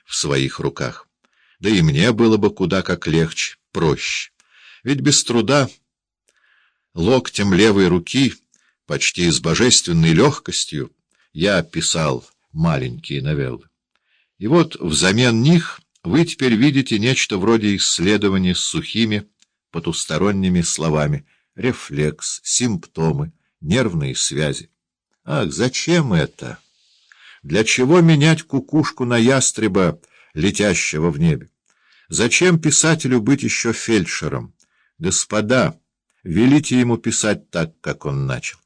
в своих руках. Да и мне было бы куда как легче, проще. Ведь без труда локтем левой руки, почти с божественной легкостью, я писал маленькие новеллы. И вот взамен них вы теперь видите нечто вроде исследования с сухими, потусторонними словами: рефлекс, симптомы, нервные связи. Ах, зачем это? Для чего менять кукушку на ястреба, летящего в небе? Зачем писателю быть еще фельдшером? Господа, велите ему писать так, как он начал.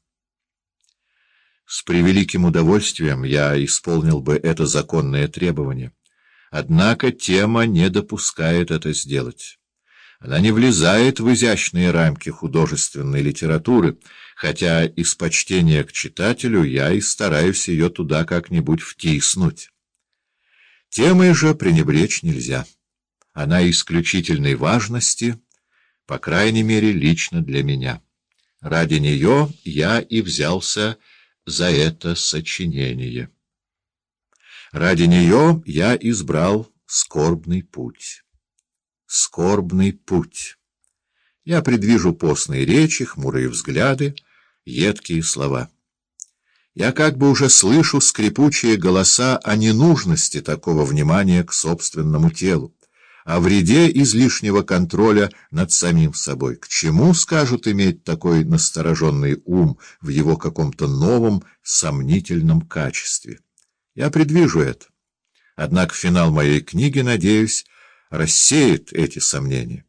С превеликим удовольствием я исполнил бы это законное требование. Однако тема не допускает это сделать. Она не влезает в изящные рамки художественной литературы, хотя из почтения к читателю я и стараюсь ее туда как-нибудь втиснуть. Темой же пренебречь нельзя. Она исключительной важности, по крайней мере, лично для меня. Ради нее я и взялся за это сочинение. Ради нее я избрал скорбный путь. Скорбный путь. Я предвижу постные речи, хмурые взгляды, едкие слова. Я как бы уже слышу скрипучие голоса о ненужности такого внимания к собственному телу, о вреде излишнего контроля над самим собой. К чему, скажут, иметь такой настороженный ум в его каком-то новом, сомнительном качестве? Я предвижу это. Однако финал моей книги, надеюсь, рассеет эти сомнения.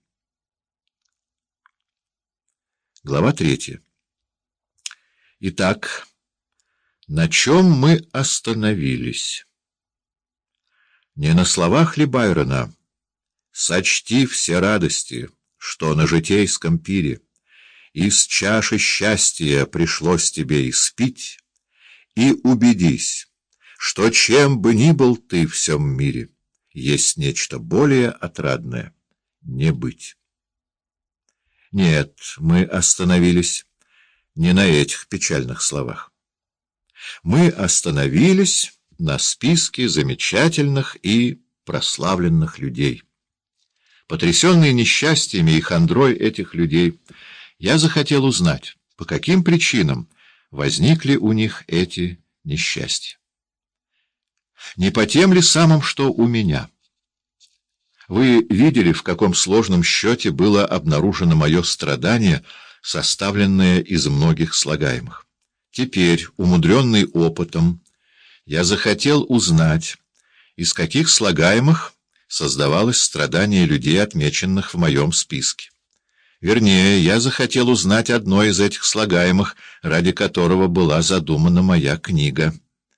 Глава 3. Итак, на чем мы остановились? Не на словах ли Байрона: «Сочти все радости, что на житейском пире из чаши счастья пришлось тебе испить, и убедись, что чем бы ни был ты в всем мире, есть нечто более отрадное — не быть». Нет, мы остановились не на этих печальных словах. Мы остановились на списке замечательных и прославленных людей. Потрясенный несчастьями и хандрой этих людей, я захотел узнать, по каким причинам возникли у них эти несчастья. Не по тем ли самым, что у меня? Вы видели, в каком сложном счете было обнаружено мое страдание, составленное из многих слагаемых. Теперь, умудренный опытом, я захотел узнать, из каких слагаемых создавалось страдание людей, отмеченных в моем списке. Вернее, я захотел узнать одно из этих слагаемых, ради которого была задумана моя книга.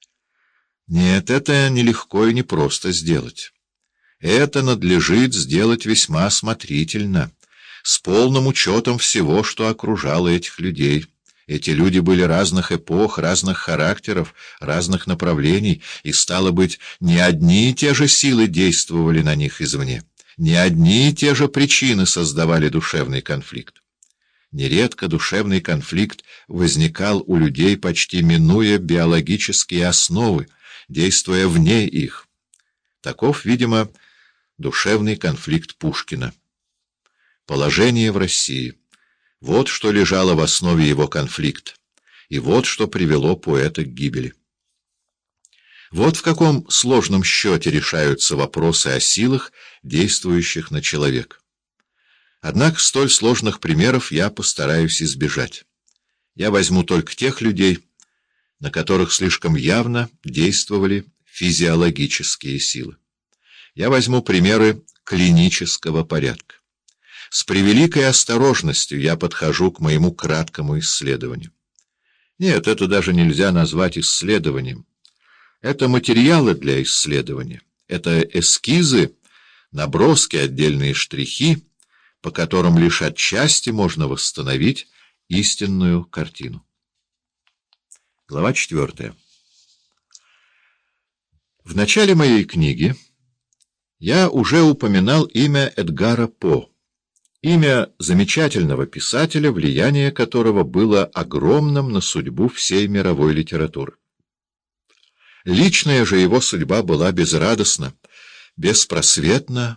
Нет, это нелегко и непросто сделать. Это надлежит сделать весьма осмотрительно, с полным учетом всего, что окружало этих людей. Эти люди были разных эпох, разных характеров, разных направлений, и, стало быть, не одни и те же силы действовали на них извне, не одни и те же причины создавали душевный конфликт. Нередко душевный конфликт возникал у людей, почти минуя биологические основы, действуя вне их. Таков, видимо, душевный конфликт Пушкина. Положение в России. Вот что лежало в основе его конфликта, и вот что привело поэта к гибели. Вот в каком сложном счете решаются вопросы о силах, действующих на человека. Однако столь сложных примеров я постараюсь избежать. Я возьму только тех людей, на которых слишком явно действовали физиологические силы. Я возьму примеры клинического порядка. С превеликой осторожностью я подхожу к моему краткому исследованию. Нет, это даже нельзя назвать исследованием. Это материалы для исследования. Это эскизы, наброски, отдельные штрихи, по которым лишь отчасти можно восстановить истинную картину. Глава 4. В начале моей книги я уже упоминал имя Эдгара По. Имя замечательного писателя, влияние которого было огромным на судьбу всей мировой литературы. Личная же его судьба была безрадостна, беспросветно